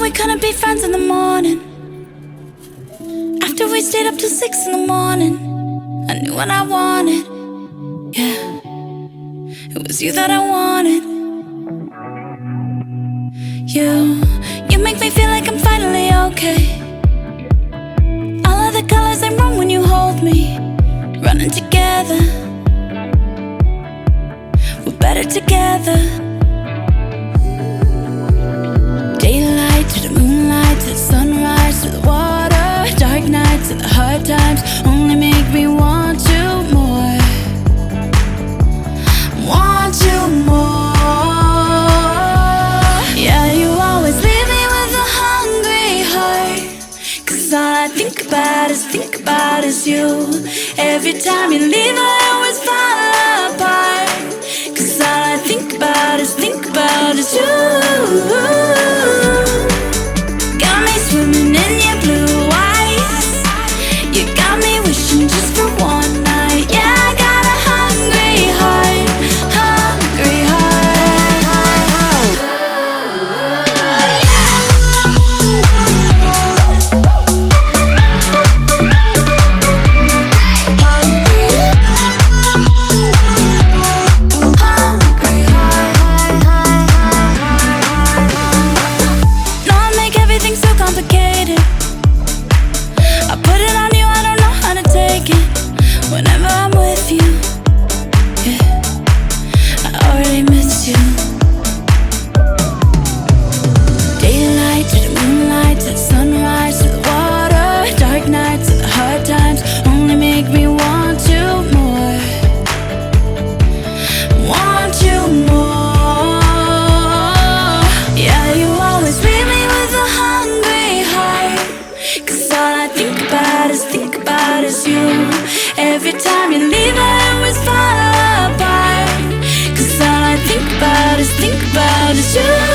we couldn't be friends in the morning. After we stayed up till 6 in the morning, I knew what I wanted. Yeah, it was you that I wanted. You make me feel like I'm finally okay. All of the colors ain't wrong when you hold me. Running together, we're better together. Daylight to the moonlight, to the sunrise, to the water. Dark nights and the hard times only make me want you more. Want you more. Yeah, you always leave me with a hungry heart. 'Cause all I think about is you. Every time you leave I always fall apart. 'Cause all I think about is you. Got me swimming in your blue eyes. You got me wishing just for one night. Yeah, I got a hungry heart, hungry heart. No, I make everything so complicated. I put it on you, I don't know how to take it. Whenever I'm with you, yeah, I already miss you. Daylight to the moonlight, to the sunrise, to the water. Dark nights and the hard times only make me want you more. Want you more. Yeah, you always leave me with a hungry heart. 'Cause all I think about is you. Every time you leave I always fall apart. 'Cause all I think about is you.